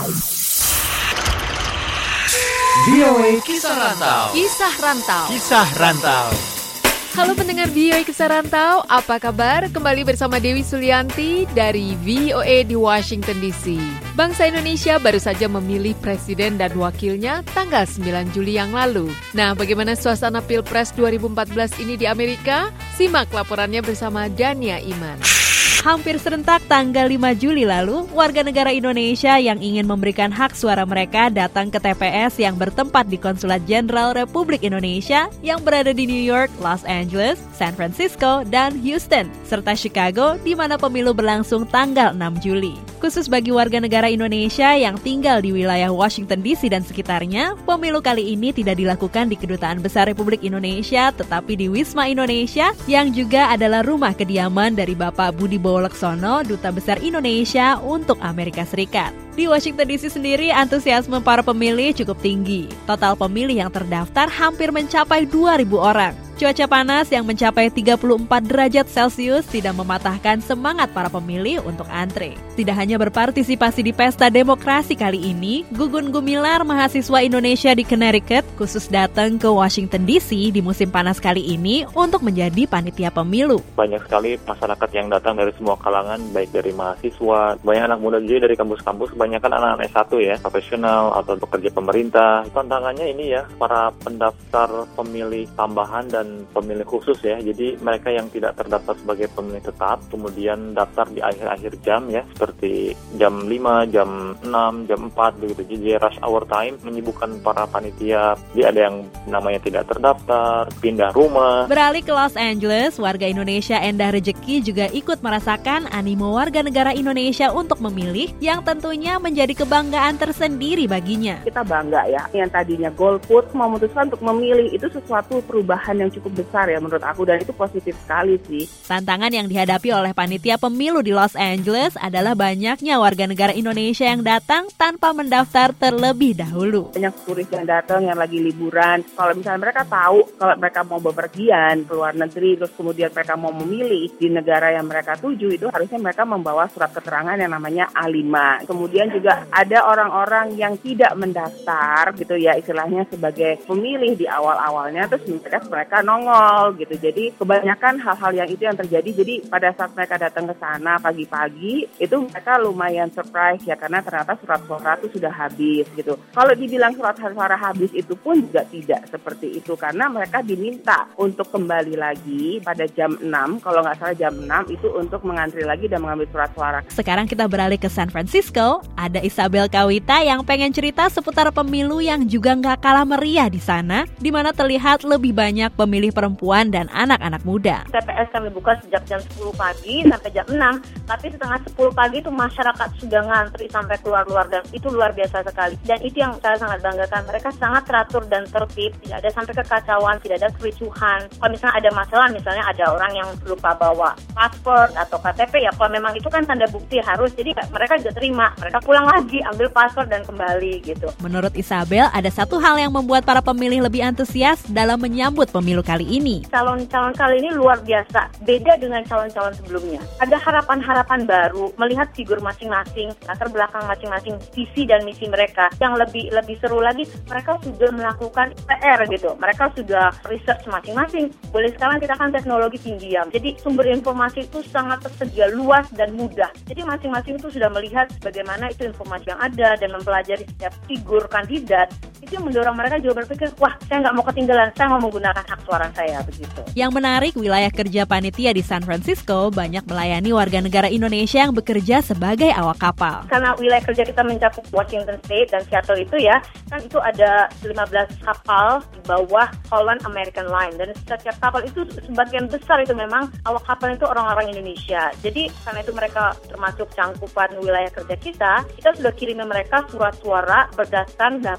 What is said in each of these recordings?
VOA Kisah Rantau. Kisah Rantau. Kisah Rantau. Halo pendengar VOA Kisah Rantau, apa kabar? Kembali bersama Dewi Sulianti dari VOA di Washington DC. Bangsa Indonesia baru saja memilih presiden dan wakilnya tanggal 9 Juli yang lalu. Nah, bagaimana suasana Pilpres 2014 ini di Amerika? Simak laporannya bersama Dania Iman. Hampir serentak tanggal 5 Juli lalu, warga negara Indonesia yang ingin memberikan hak suara mereka datang ke TPS yang bertempat di Konsulat Jenderal Republik Indonesia yang berada di New York, Los Angeles, San Francisco, dan Houston, serta Chicago di mana pemilu berlangsung tanggal 6 Juli. Khusus bagi warga negara Indonesia yang tinggal di wilayah Washington DC dan sekitarnya, pemilu kali ini tidak dilakukan di Kedutaan Besar Republik Indonesia, tetapi di Wisma Indonesia yang juga adalah rumah kediaman dari Bapak Budi Bowo-Laksono, Duta Besar Indonesia untuk Amerika Serikat. Di Washington DC sendiri, antusiasme para pemilih cukup tinggi. Total pemilih yang terdaftar hampir mencapai 2.000 orang. Cuaca panas yang mencapai 34 derajat Celcius tidak mematahkan semangat para pemilih untuk antre. Tidak hanya berpartisipasi di pesta demokrasi kali ini, Gugun Gumilar, mahasiswa Indonesia di Connecticut, khusus datang ke Washington DC di musim panas kali ini untuk menjadi panitia pemilu. Banyak sekali masyarakat yang datang dari semua kalangan, baik dari mahasiswa, banyak anak muda juga dari kampus-kampus, kebanyakan anak-anak S1 ya, profesional atau pekerja pemerintah. Tantangannya ini ya, para pendaftar pemilih tambahan dan pemilih khusus ya, jadi mereka yang tidak terdaftar sebagai pemilih tetap kemudian daftar di akhir-akhir jam ya, seperti jam 5, jam 6, jam 4 begitu. Jadi rush hour time menyibukkan para panitia. Jadi ada yang namanya tidak terdaftar, pindah rumah. Beralih ke Los Angeles, warga Indonesia Endah Rejeki juga ikut merasakan animo warga negara Indonesia untuk memilih yang tentunya menjadi kebanggaan tersendiri baginya. Kita bangga ya, yang tadinya golput memutuskan untuk memilih, itu sesuatu perubahan yang cukup besar ya menurut aku, dan itu positif sekali sih. Tantangan yang dihadapi oleh panitia pemilu di Los Angeles adalah banyaknya warga negara Indonesia yang datang tanpa mendaftar terlebih dahulu. Banyak turis yang datang yang lagi liburan. Kalau misalnya mereka tahu kalau mereka mau bepergian ke luar negeri, terus kemudian mereka mau memilih di negara yang mereka tuju, itu harusnya mereka membawa surat keterangan yang namanya A5. Kemudian juga ada orang-orang yang tidak mendaftar gitu ya, istilahnya sebagai pemilih di awal-awalnya, terus mereka nongol gitu. Jadi kebanyakan hal-hal yang itu yang terjadi. Jadi pada saat mereka datang ke sana pagi-pagi, itu mereka lumayan surprise ya, karena ternyata surat suara itu sudah habis gitu. Kalau dibilang surat suara habis itu pun juga tidak seperti itu, karena mereka diminta untuk kembali lagi pada jam 6, kalau nggak salah jam 6 itu untuk mengantri lagi dan mengambil surat suara. Sekarang kita beralih ke San Francisco. Ada Isabel Kawita yang pengen cerita seputar pemilu yang juga nggak kalah meriah di sana, di mana terlihat lebih banyak pemilih perempuan dan anak-anak muda. TPS kami buka sejak jam 10 pagi sampai jam 6, tapi setengah 10 pagi itu masyarakat sudah ngantri sampai keluar-luar, dan itu luar biasa sekali. Dan itu yang saya sangat banggakan, mereka sangat teratur dan tertib, tidak ada sampai kekacauan, tidak ada kericuhan. Kalau misalnya ada masalah, misalnya ada orang yang lupa bawa paspor atau KTP ya, kalau memang itu kan tanda bukti harus, jadi mereka juga terima, mereka pulang lagi, ambil paspor dan kembali gitu. Menurut Isabel, ada satu hal yang membuat para pemilih lebih antusias dalam menyambut pemilu kali ini. Calon-calon kali ini luar biasa, beda dengan calon-calon sebelumnya. Ada harapan-harapan baru, melihat figur masing-masing, latar belakang masing-masing, visi dan misi mereka. Yang lebih seru lagi, mereka sudah melakukan PR gitu, mereka sudah research masing-masing. Boleh sekarang kita kan teknologi pinjam, jadi sumber informasi itu sangat tersedia, luas dan mudah. Jadi masing-masing itu sudah melihat bagaimana itu informasi yang ada dan mempelajari setiap figur kandidat. Itu mendorong mereka juga berpikir, wah saya nggak mau ketinggalan, saya mau menggunakan hak suara saya begitu. Yang menarik, wilayah kerja panitia di San Francisco banyak melayani warga negara Indonesia yang bekerja sebagai awak kapal. Karena wilayah kerja kita mencakup Washington State dan Seattle itu ya, kan itu ada 15 kapal di bawah Holland American Line, dan setiap kapal itu sebagian besar itu memang awak kapal itu orang-orang Indonesia. Jadi karena itu mereka termasuk cangkupan wilayah kerja kita sudah kirimnya mereka surat suara berdasarkan daftar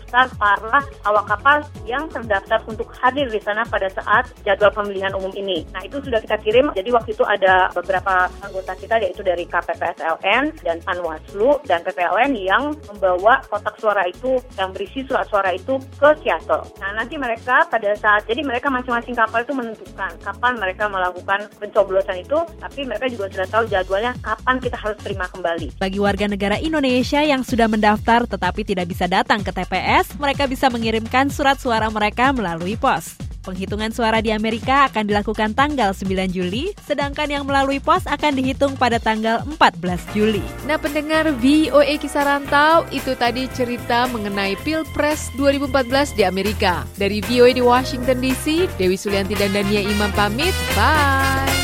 para awak kapal yang terdaftar untuk hadir di sana pada saat jadwal pemilihan umum ini. Nah, itu sudah kita kirim. Jadi waktu itu ada beberapa anggota kita, yaitu dari KPPSLN dan Panwaslu dan PPLN yang membawa kotak suara itu yang berisi surat suara itu ke Seattle. Nah, nanti mereka pada saat, jadi mereka masing-masing kapal itu menentukan kapan mereka melakukan pencoblosan itu, tapi mereka juga sudah tahu jadwalnya kapan kita harus terima kembali. Bagi warga negara Indonesia yang sudah mendaftar tetapi tidak bisa datang ke TPS, mereka bisa mengirimkan surat suara mereka melalui pos. Penghitungan suara di Amerika akan dilakukan tanggal 9 Juli, sedangkan yang melalui pos akan dihitung pada tanggal 14 Juli. Nah, pendengar VOA Kisah Rantau, itu tadi cerita mengenai Pilpres 2014 di Amerika. Dari VOA di Washington DC, Dewi Sulianti dan Dania Imam pamit, bye!